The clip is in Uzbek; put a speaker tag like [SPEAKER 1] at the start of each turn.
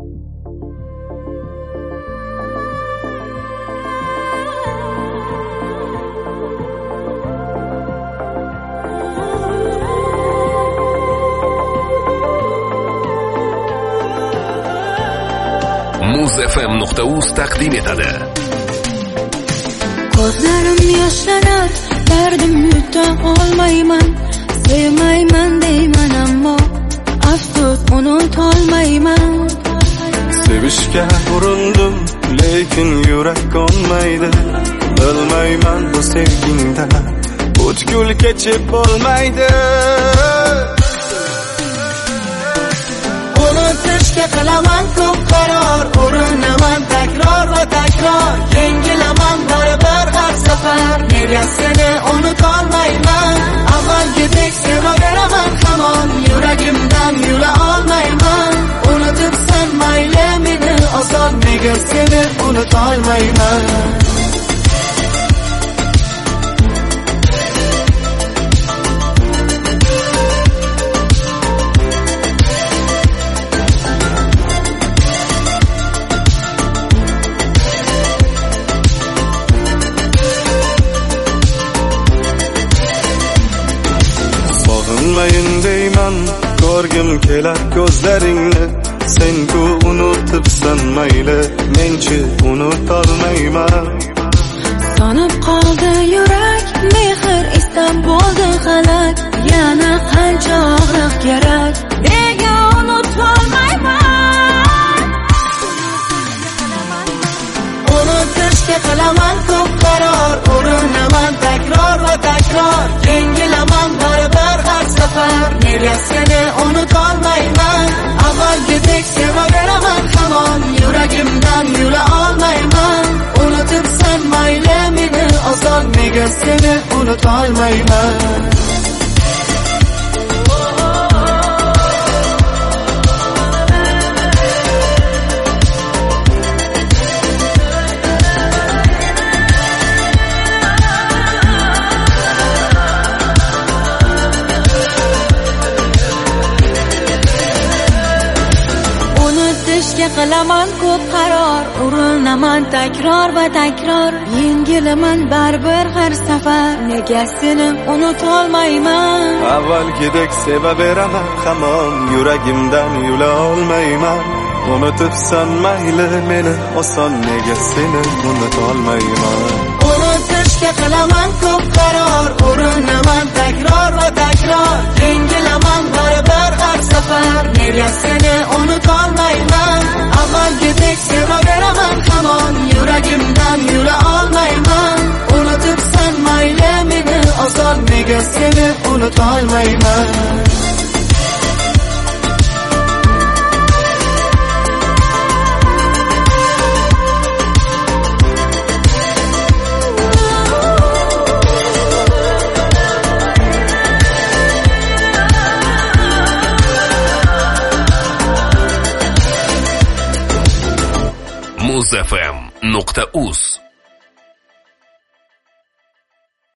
[SPEAKER 1] muzfm.uz taqdim etadi.
[SPEAKER 2] Ko'zlarim yoshlanar, dardim yuta olmayman. Sevmayman deyman ammo afsus unutolmayman.
[SPEAKER 3] Sevishga urindim, lekin yurak konmaydi. Bilmayman bu sevgingda butkul kechib bo'lmaydi. Unutishga qilaman ko'p qaror, urinaman takror va takror. Yengilaman baribir har safar, nega seni unutolmayman. Avvalgidek sevaveraman hamon, yuragimdan yula olmayman. Unutibsan mayli meni oson, nega seni unutolmayman. Sog'inmayin deyman, ko'rgim kelar ko'zlaringni. Sen-ku unutibsan mayli, menchi unutolmayman.
[SPEAKER 2] Sonib qoldi yurak, mehr istab bo'ldi halak. Yana qancha og'riq kerak, nega unutolmayman. Unutishga qilaman ko'p qaror, urinaman takror va takror. Yengilaman baribir har safar, nega seni unutolmayman. Avvalgidek sevaveraman hamon, yuragimdan yula olmayman. Unutibsan mayli meni oson, nega seni unutolmayman. Qilaman ko'p qaror, urinaman takror va takror. Yengilaman baribir har safar, nega seni unutolmayman.
[SPEAKER 3] Avvalgidek sevaveraman hamon, yuragimdan yula olmayman. Unutibsan mayli meni oson, nega seni unutolmayman.
[SPEAKER 2] Unutishga qilaman ko'p qaror, urinaman takror va takror. Yengilaman baribir har safar, nega seni unutolmayman. Avvalgidek sevaveraman hamon, yuragimdan yula olmayman. Unutibsan mayli meni oson, nega seni unutolmayman.
[SPEAKER 1] muzfm.uz